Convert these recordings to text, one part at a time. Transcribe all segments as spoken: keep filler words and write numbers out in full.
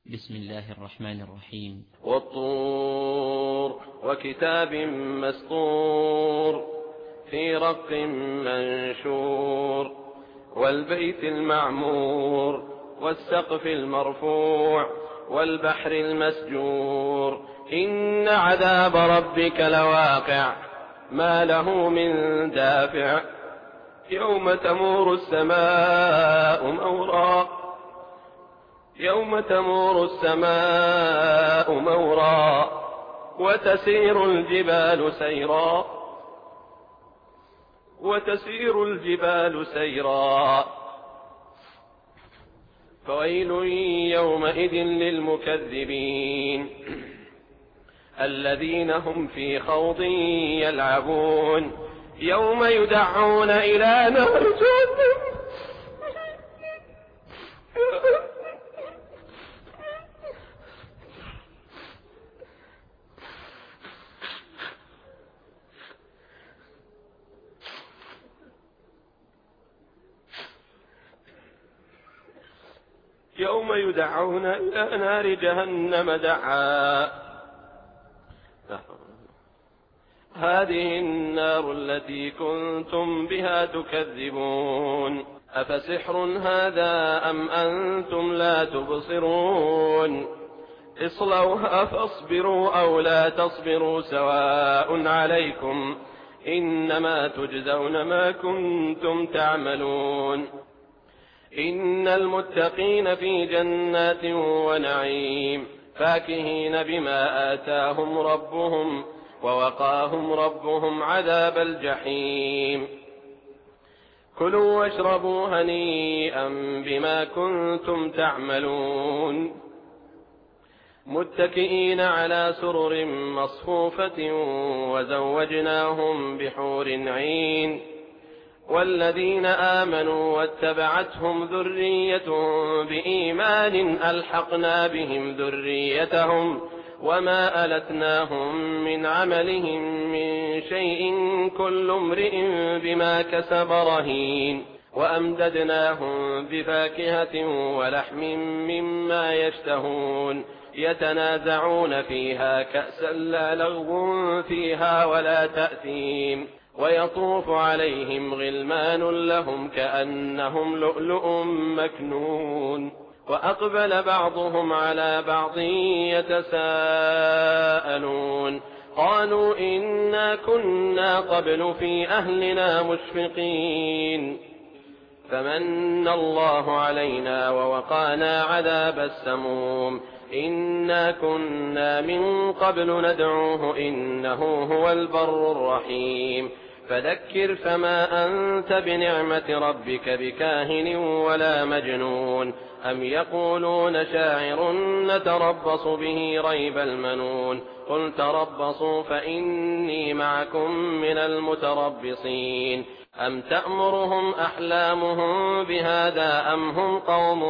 بسم الله الرحمن الرحيم. والطور وكتاب مسطور في رق منشور والبيت المعمور والسقف المرفوع والبحر المسجور إن عذاب ربك لواقع ما له من دافع يوم تمور السماء مورا يوم تمور السماء مورا وتسير الجبال سيرا وتسير الجبال سيرا فويل يومئذ للمكذبين الذين هم في خوض يلعبون يوم يدعون إلى نار جهنم يوم يدعون إلى نار جهنم دعا هذه النار التي كنتم بها تكذبون أفسحر هذا أم أنتم لا تبصرون اصلوها فاصبروا أو لا تصبروا سواء عليكم إنما تجزون ما كنتم تعملون إن المتقين في جنات ونعيم فاكهين بما آتاهم ربهم ووقاهم ربهم عذاب الجحيم كلوا واشربوا هنيئا بما كنتم تعملون متكئين على سرر مصفوفة وزوجناهم بحور عين والذين آمنوا واتبعتهم ذريتهم بإيمان ألحقنا بهم ذريتهم وما ألتناهم من عملهم من شيء كل امرئ بما كسب رهين وأمددناهم بفاكهة ولحم مما يشتهون يتنازعون فيها كأسا لا لغو فيها ولا تأثيم ويطوف عليهم غلمان لهم كأنهم لؤلؤ مكنون وأقبل بعضهم على بعض يتساءلون قالوا إنا كنا قبل في أهلنا مشفقين فمن الله علينا ووقانا عذاب السموم إنا كنا من قبل ندعوه إنه هو البر الرحيم فذكر فما أنت بنعمة ربك بكاهن ولا مجنون أم يقولون شاعر نتربص به ريب المنون قل تربصوا فإني معكم من المتربصين أم تأمرهم أحلامهم بهذا أم هم قوم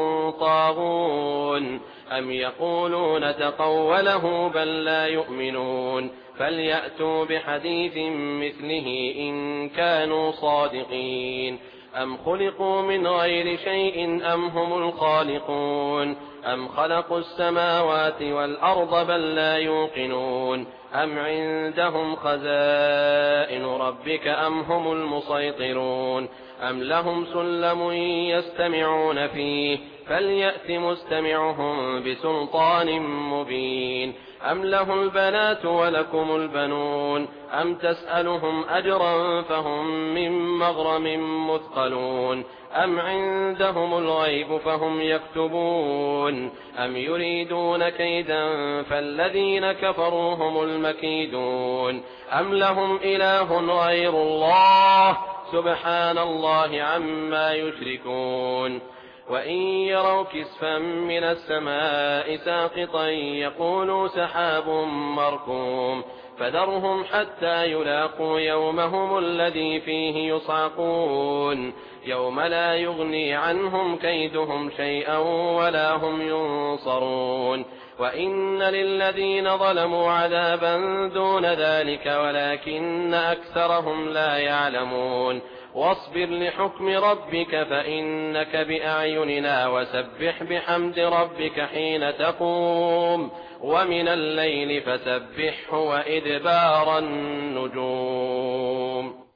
طاغون أم يقولون تقوله بل لا يؤمنون فليأتوا بحديث مثله إن كانوا صادقين أم خلقوا من غير شيء أم هم الخالقون أم خلقوا السماوات والأرض بل لا يوقنون أم عندهم خزائن ربك أم هم المسيطرون أم لهم سلم يستمعون فيه فليأت مستمعهم بسلطان مبين أم له البنات ولكم البنون أم تسألهم أجرا فهم من مغرم مثقلون أم عندهم الغيب فهم يكتبون أم يريدون كيدا فالذين كفروا هم المكيدون أم لهم إله غير الله سبحان الله عما يشركون وإن يروا كسفا من السماء ساقطا يقولوا سحاب مركوم فذرهم حتى يلاقوا يومهم الذي فيه يصعقون يوم لا يغني عنهم كيدهم شيئا ولا هم ينصرون وإن للذين ظلموا عذابا دون ذلك ولكن أكثرهم لا يعلمون واصبر لحكم ربك فإنك بأعيننا وسبح بحمد ربك حين تقوم ومن الليل فسبحه وإدبار النجوم.